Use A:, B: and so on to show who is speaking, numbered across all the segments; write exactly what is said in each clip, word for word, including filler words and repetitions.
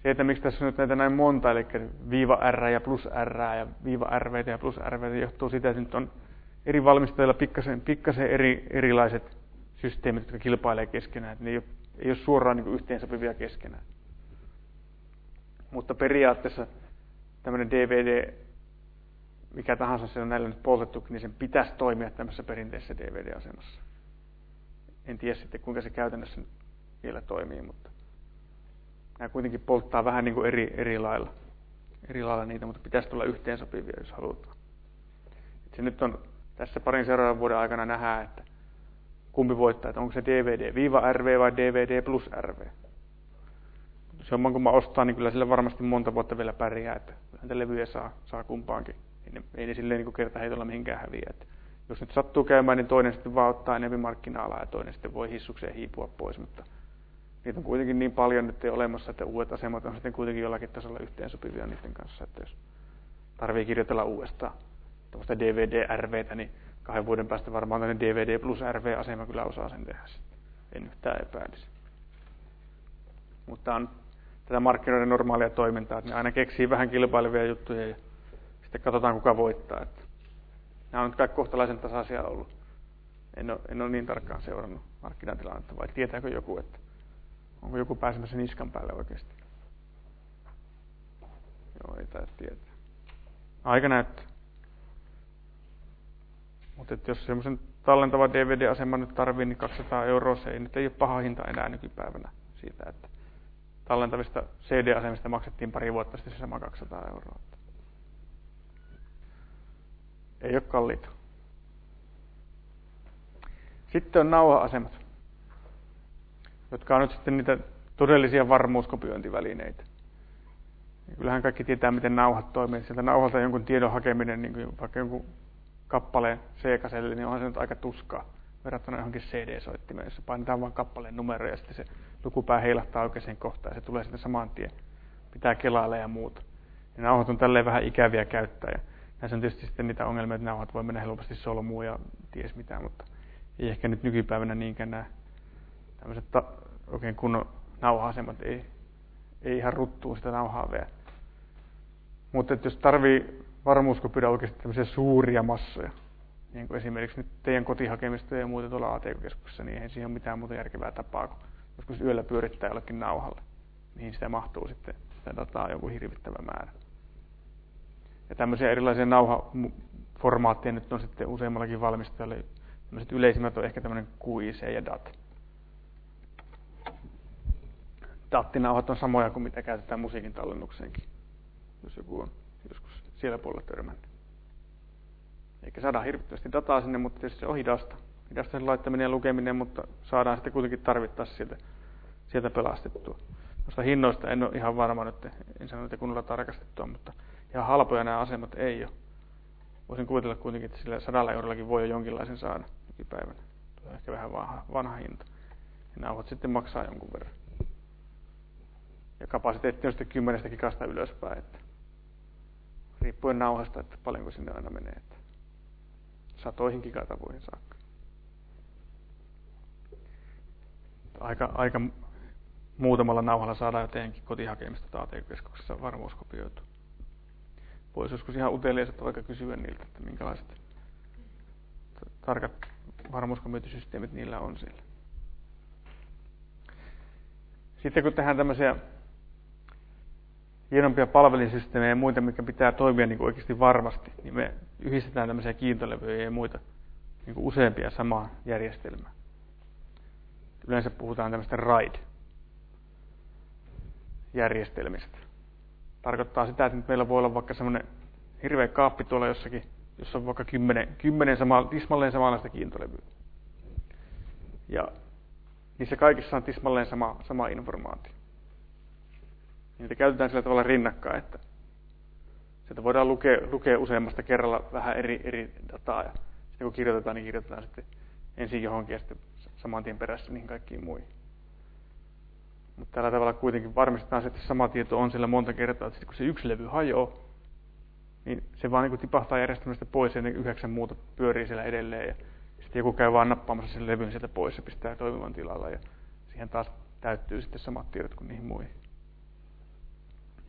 A: se, että miksi tässä on nyt näitä näin monta, eli viiva R ja plus R ja viiva R V T ja plus R V T, johtuu siitä, että nyt on eri valmistajilla pikkasen, pikkasen eri, erilaiset systeemit, jotka kilpailee keskenään. Että ne ei ole, ei ole suoraan niin yhteensopivia keskenään. Mutta periaatteessa tämmöinen D V D, mikä tahansa se on näillä nyt poltettu, niin sen pitäisi toimia tämmöisessä perinteisessä D V D-asemassa. En tiedä sitten, kuinka se käytännössä vielä toimii, mutta nämä kuitenkin polttaa vähän niin kuin eri, eri, lailla. eri lailla niitä, mutta pitäisi tulla yhteensopivia, jos halutaan. Et se nyt on tässä parin seuraavan vuoden aikana nähdään, että kumpi voittaa, että onko se D V D-R V vai D V D plus R V. Jos jomman kun mä ostaa, niin kyllä sillä varmasti monta vuotta vielä pärjää, että näitä levyjä saa, saa kumpaankin. Ei ne, ei ne silleen niin kertaheitolla mihinkään häviä. Että jos nyt sattuu käymään, niin toinen sitten vaan ottaa enemmän markkina-alaa ja toinen sitten voi hissukseen hiipua pois, mutta niitä on kuitenkin niin paljon nyt ei olemassa, että uudet asemat on sitten kuitenkin jollakin tasolla yhteensopivia niiden kanssa, että jos tarvii kirjoitella uudestaan tämmöistä D V D-R V:tä, niin kahden vuoden päästä varmaan tämmöinen D V D plus R V-asema kyllä osaa sen tehdä sitten. En yhtään epäilisi. Mutta on tätä markkinoiden normaalia toimintaa, että ne aina keksii vähän kilpailevia juttuja ja sitten katsotaan kuka voittaa. Että nämä on nyt kaikki kohtalaisen tasaisia ollut. En ole, en ole niin tarkkaan seurannut markkinatilannetta, vai tietääkö joku, että onko joku pääsemässä niskan päälle oikeasti? Joo, ei taida tietää. Aika näyttää. Mutta jos semmoisen tallentava D V D-asema nyt tarvii, niin kaksisataa euroa se ei nyt ei ole paha hinta enää nykypäivänä siitä, että tallentavista C D-asemista maksettiin pari vuotta sitten se sama kaksisataa euroa. Ei ole kalliita. Sitten on nauha-asemat, jotka on nyt sitten niitä todellisia varmuuskopiointivälineitä. Ja kyllähän kaikki tietää, miten nauhat toimii. Sieltä nauhalta jonkun tiedon hakeminen, niin kuin vaikka jonkun kappaleen C-kaselle, niin onhan se nyt aika tuskaa verrattuna johonkin C D-soittimeen, jossa painetaan vain kappaleen numero ja sitten se lukupää heilahtaa oikeaan kohtaan ja se tulee sitten saman tien. Pitää kelailla ja muuta. Ja nauhat on tälleen vähän ikäviä käyttää. Ja näissä on tietysti sitten niitä ongelmia, että nauhat voi mennä helposti solmuun ja ties mitään, mutta ei ehkä nyt nykypäivänä niinkään nämä tämmöiset ta- oikein kunnon nauha-asemat ei, ei ihan ruttuu sitä nauhaa vielä. Mutta jos tarvii varmuuskopioida oikeasti tämmöisiä suuria massoja, niin kuin esimerkiksi nyt teidän kotihakemistoja ja muuta tuolla A T K-keskuksessa, niin eihän siihen ole mitään muuta järkevää tapaa, kun joskus yöllä pyörittää jollekin nauhalle, mihin sitä mahtuu sitten sitä dataa jonkun hirvittävä määrä. Ja tämmöisiä erilaisia nauhaformaatteja nyt on sitten useammallakin valmistajalla. Tämmöiset yleisimmät on ehkä tämmöinen Q I C ja D A T. D A T-nauhat on samoja kuin mitä käytetään musiikin tallennukseenkin, jos joku on joskus siellä puolella törmännyt. Eikä saada hirvittävästi dataa sinne, mutta tietysti se on hidasta. Hidasta sen laittaminen ja lukeminen, mutta saadaan sitten kuitenkin tarvittaessa sieltä, sieltä pelastettua. Noista hinnoista en ole ihan varma nyt, en sano niitä kunnolla tarkastettua, mutta ihan halpoja nämä asemat ei ole. Voisin kuvitella kuitenkin, että sillä sadalla eurollakin voi jo jonkinlaisen saada nykypäivänä. Tuo on ehkä vähän vanha, vanha hinta. Ja nauhat sitten maksaa jonkun verran. Ja kapasiteetti on sitten kymmenestä gigasta ylöspäin, että riippuen nauhasta, että paljonko sinne aina menee. Että satoihin gigatavoihin saakka. Aika, aika muutamalla nauhalla saadaan jo teidänkin kotihakemista A T K-keskuksessa varmuuskopioitu. Voisi joskus ihan uteliaiset vaikka kysyä niiltä, että minkälaiset tarkat varmuuskopiointisysteemit niillä on siellä. Sitten kun tehdään tämmöisiä hienompia palvelinsysteemejä ja muita, mitkä pitää toimia niin kuin oikeasti varmasti, niin me yhdistetään tämmöisiä kiintolevyjä ja muita niin kuin useampia samaa järjestelmää. Yleensä puhutaan tämmöistä RAID-järjestelmistä. Tarkoittaa sitä, että nyt meillä voi olla vaikka semmoinen hirveä kaappi tuolla jossakin, jossa on vaikka kymmenen, kymmenen sama, tismalleen samanlaista kiintolevyä. Ja niissä kaikissa on tismalleen sama, sama informaatio. Niitä käytetään sillä tavalla rinnakkain, että sieltä voidaan lukea, lukea useammasta kerralla vähän eri, eri dataa. Ja sitten kun kirjoitetaan, niin kirjoitetaan sitten ensin johonkin ja sitten saman tien perässä niihin kaikkiin muihin. Mutta tällä tavalla kuitenkin varmistetaan se, että sama tieto on siellä monta kertaa. Että sitten kun se yksi levy hajoaa, niin se vaan niin tipahtaa järjestelmästä pois ja ne yhdeksän muuta pyörii siellä edelleen. Ja sitten joku käy vaan nappaamassa sen levyn sieltä pois ja pistää toimivan tilalla. Ja siihen taas täyttyy sitten samat tiedot kuin niihin muihin.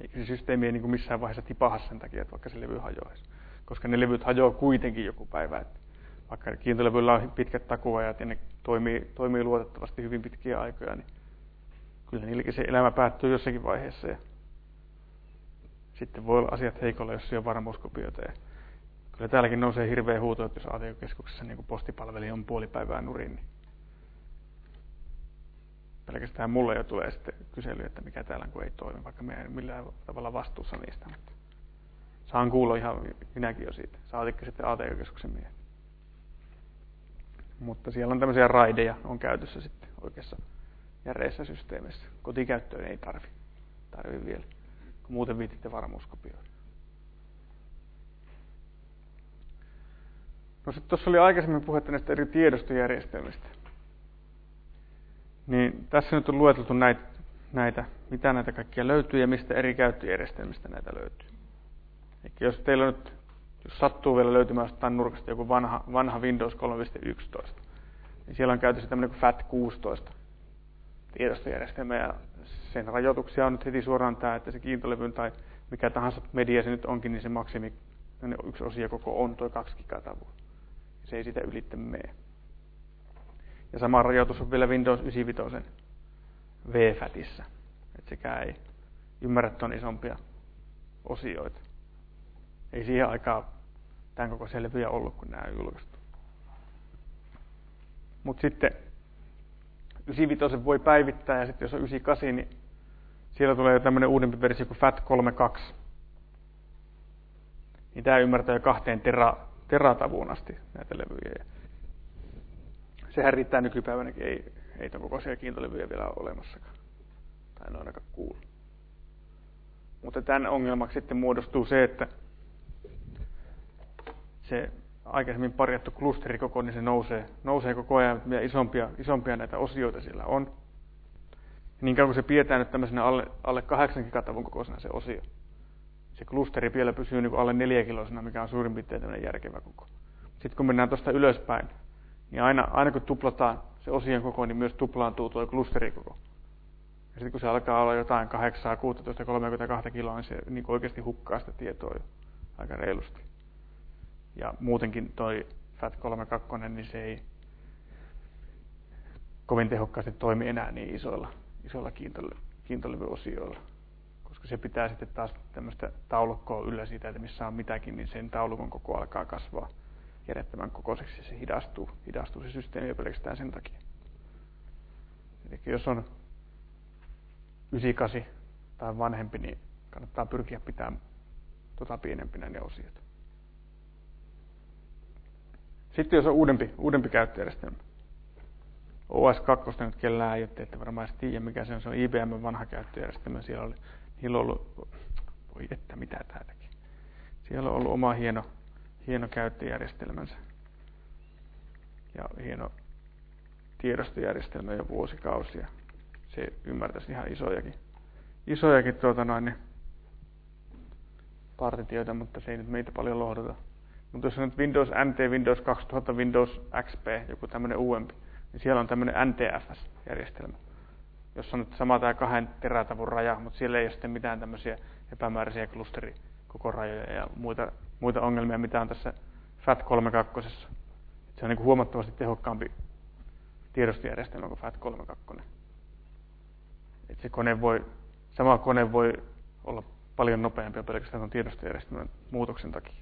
A: Eikä se systeemi ei niin kuin missään vaiheessa tipaha sen takia, että vaikka se levy hajoaisi. Koska ne levyt hajoaa kuitenkin joku päivä. Että vaikka kiintolevyillä on pitkät takuajat ja ne toimii, toimii luotettavasti hyvin pitkiä aikoja, niin kyllä niilläkin se elämä päättyy jossakin vaiheessa. Ja sitten voi olla asiat heikolla, jos ei ole varmuuskopioita. Ja kyllä täälläkin nousee hirveä huuto, että jos A T K-keskuksessa niin postipalveli on puoli päivää nurin, niin pelkästään mulle jo tulee sitten kysely, että mikä täällä kun ei toimi, vaikka me ei millään tavalla vastuussa niistä. Mutta saan kuulla ihan minäkin jo siitä. Saatikka sitten A T K-keskuksen miehet. Mutta siellä on tämmöisiä raideja on käytössä sitten oikeassa järeissä systeemissä. Kotikäyttöön ei tarvi, tarvi vielä, kun muuten viititte varmuuskopioida. No sitten tuossa oli aikaisemmin puhetta näistä eri tiedostojärjestelmistä. Niin tässä nyt on lueteltu näitä, näitä, mitä näitä kaikkia löytyy ja mistä eri käyttöjärjestelmistä näitä löytyy. Eli jos teillä nyt, jos sattuu vielä löytymään jostain nurkasta joku vanha, vanha Windows kolme piste yksitoista, niin siellä on käytössä tämmöinen kuin F A T kuusitoista tiedostojärjestelmä, ja sen rajoituksia on nyt heti suoraan tämä, että se kiintolevyn tai mikä tahansa media se nyt onkin, niin se maksimi, yksi osiakoko on tuo kaksi gigatavua. Se ei sitä ylittä mene. Ja sama rajoitus on vielä Windows yhdeksänkymmentäviisi V FATissa, että sekään ei ymmärrä ton isompia osioita. Ei siihen aikaan tämän kokoisia levyjä ollut, kun nämä on julkaistu. Mutta sitten yhdeksänkymmentäviisi voi päivittää, ja sitten jos on yhdeksänkymmentäkahdeksan, niin siellä tulee jo tämmöinen uudempi versio kuin F A T kolmekymmentäkaksi. Niin tämä ymmärtää jo kahteen tera, teratavuun asti näitä levyjä. Sehän riittää nykypäivänäkin, ei, ei ton kokoisia kiintolevyjä vielä ole olemassakaan. Tai en ole ainakaan kuullut. Mutta tämän ongelmaksi sitten muodostuu se, että se aikaisemmin parjattu klusterikoko, niin se nousee, nousee koko ajan, mitä isompia, isompia näitä osioita siellä on. Ja niin kauan kun se pidetään nyt tämmöisenä alle, alle kahdeksan gigatavun kokoisena se osio, se klusteri vielä pysyy niin kuin alle neljä kilosena, mikä on suurin piirtein tämmöinen järkevä koko. Sitten kun mennään tuosta ylöspäin, niin aina, aina kun tuplataan se osien koko, niin myös tuplaantuu tuo klusterikoko. Ja sitten kun se alkaa olla jotain kahdeksan, kuusitoista, kolmekymmentäkaksi kiloa, niin se niin oikeasti hukkaa sitä tietoa jo aika reilusti. Ja muutenkin toi F A T kolmekymmentäkaksi, niin se ei kovin tehokkaasti toimi enää niin isoilla, isoilla kiintole- kiintolevyosioilla. Koska se pitää sitten taas tämmöistä taulukkoa yllä siitä, että missä on mitäkin, niin sen taulukon koko alkaa kasvaa järjettömän kokoiseksi ja se hidastuu, hidastuu se systeemi pelkästään sen takia. Eli jos on yhdeksänkymmentäkahdeksan tai vanhempi, niin kannattaa pyrkiä pitämään tota pienempinä ne osiot. Sitten jos on uudempi, uudempi käyttöjärjestelmä. O S kaksi nyt kellään ei ole, että varmaan edes tiedä mikä se on. Se on I B M vanha käyttöjärjestelmä. Siellä oli, niillä on ollut, voi että mitä tää teki. Siellä on ollut oma hieno, hieno käyttöjärjestelmänsä. Ja hieno tiedostojärjestelmä jo vuosikausia. Se ymmärtäisi ihan isojakin, isojakin tuota noin, niin partitioita, mutta se ei nyt meitä paljon lohduta. Mutta jos on nyt Windows N T, Windows kaksituhatta, Windows X P, joku tämmöinen uudempi, niin siellä on tämmöinen N T F S-järjestelmä, jossa on nyt sama tämä kahden terätavun raja, mutta siellä ei ole sitten mitään tämmöisiä epämääräisiä klusterikokorajoja ja muita, muita ongelmia, mitä on tässä F A T kolmekymmentäkaksi. Se on niin kuin huomattavasti tehokkaampi tiedostojärjestelmä kuin F A T kolmekymmentäkaksi. Et se kone voi, sama kone voi olla paljon nopeampi pelkästään tuon tiedostojärjestelmän muutoksen takia.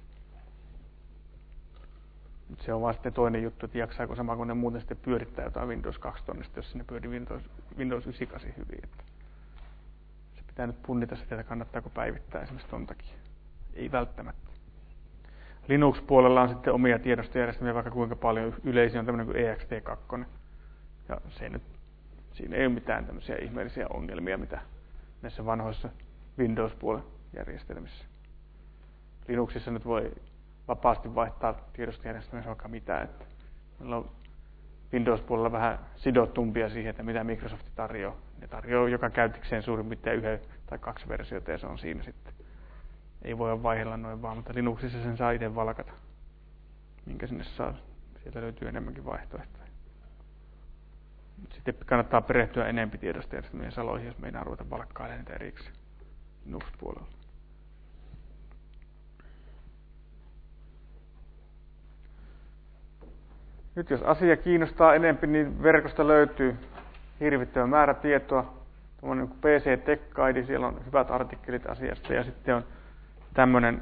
A: Mutta se on vaan sitten toinen juttu, että jaksaako sama kone muuten sitten pyörittää jotain Windows kaksituhatta, jos sinne pyörii Windows, Windows yhdeksänkymmentäkahdeksan hyvin. Että se pitää nyt punnita sitä, että kannattaako päivittää esimerkiksi ton takia. Ei välttämättä. Linux-puolella on sitten omia tiedostojärjestelmiä vaikka kuinka paljon. Yleisin on tämmöinen kuin E X T kaksi. Ja se nyt, siinä ei ole mitään tämmöisiä ihmeellisiä ongelmia, mitä näissä vanhoissa Windows-puolen järjestelmissä. Linuxissa nyt voi vapaasti vaihtaa tiedostojärjestelmissä vaikka mitä. Että meillä on Windows-puolella vähän sidottumpia siihen, että mitä Microsoft tarjoaa. Ne tarjoaa joka käyttikseen suurin piirtein yhden tai kaksi versiota ja se on siinä sitten. Ei voi vaihdella noin vaan, mutta Linuxissa sen saa itse valkata, minkä sinne saa. Sieltä löytyy enemmänkin vaihtoehtoja. Sitten kannattaa perehtyä enempi tiedostojärjestelmien saloihin, jos meinaa ruveta valkkailemaan niitä erikseen. Linux-puolella. Nyt jos asia kiinnostaa enemmän, niin verkosta löytyy hirvittävä määrä tietoa. Tuommoinen P C Tech Guide, siellä on hyvät artikkelit asiasta. Ja sitten on tämmöinen,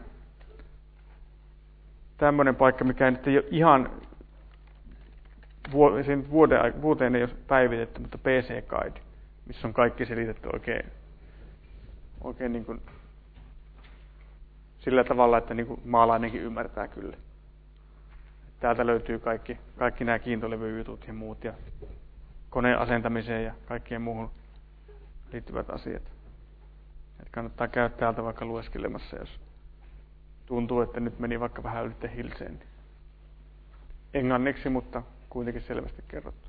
A: tämmöinen paikka, mikä nyt ei ole ihan vuoteen, vuoteen ei ole päivitetty, mutta P C Guide, missä on kaikki selitetty oikein, oikein niin kuin sillä tavalla, että niin kuin maalainenkin ymmärtää kyllä. Täältä löytyy kaikki, kaikki nämä kiintolevyjutut ja muut ja koneen asentamiseen ja kaikkeen muuhun liittyvät asiat. Et kannattaa käydä täältä vaikka lueskelemassa, jos tuntuu, että nyt meni vaikka vähän ylitte hilseen. Niin englanniksi, mutta kuitenkin selvästi kerrottu.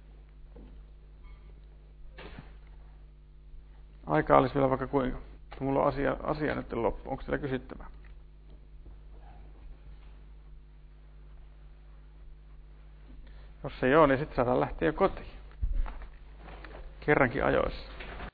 A: Aika olisi vielä vaikka kuinka. Mulla on asia, asia nyt loppu. Onko teillä kysyttävää? Jos ei ole, niin sitten saadaan lähteä jo kotiin. Kerrankin ajoissa.